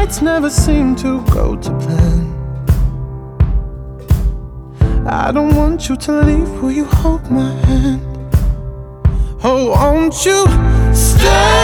nights never seem to go to plan. I don't want you to leave, will you hold my hand? Oh, won't you stay?